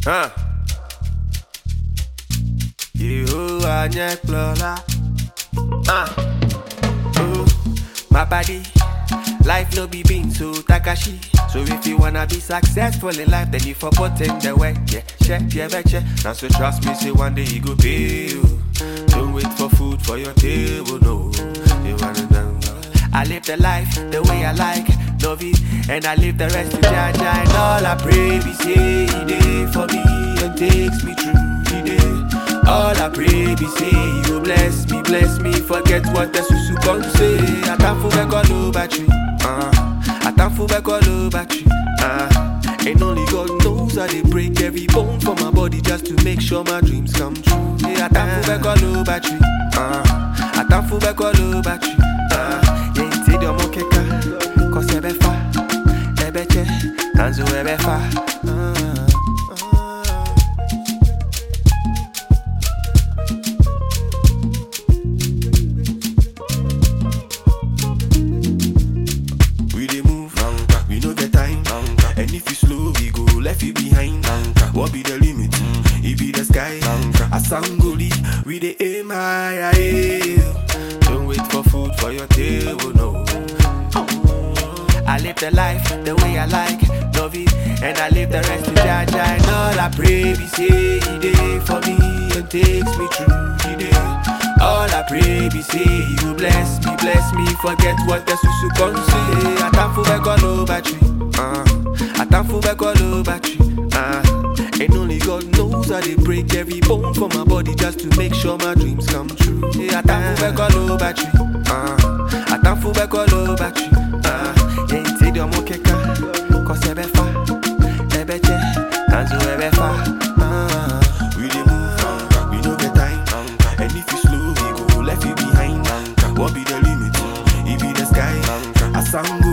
Huh? You are Nyeklola. My body, life no be being so Takashi. So if you wanna be successful in life, then you for put in the work. Yeah, check, yeah, betcha. Now so trust me, say one day he go pay you. Don't wait for food for your table, no. You wanna know? I live the life the way I like, Novi, and I live the rest to Jaja. And all I pray be say he dey for me and takes me through the day. All I pray be say you bless me, forget what the susu come say. I can't forget all over you, I can't forget all over you, and only God knows how they break every bone from my body just to make sure my dreams come true. Yeah, I can't forget all over you, I can't forget all over you, yeah, it's the mokeka, cause ebefa, ebeche, nanzo ebefa. And if you slow, we go left you behind. What be the limit? It be the sky. I sound goalie, we the aim high. Don't wait for food for your table, no. I live the life the way I like, Novi, and I live the rest to Jaja. And all I pray be say he dey for me and takes me through the day. All I pray be say you bless me, forget what the susu come say. I can't forget all over you, I can't forget all over you, and only God knows how they break every bone from my body just to make sure my dreams come true. Yeah, I can't forget all over you, I can't forget all over you, yeah, it's the mokeka, cause ebefa, ebeche, nanzo ebefa. We dey move, we no get time. And if you slow, we go left you behind. What be the limit? It be the sky. I sound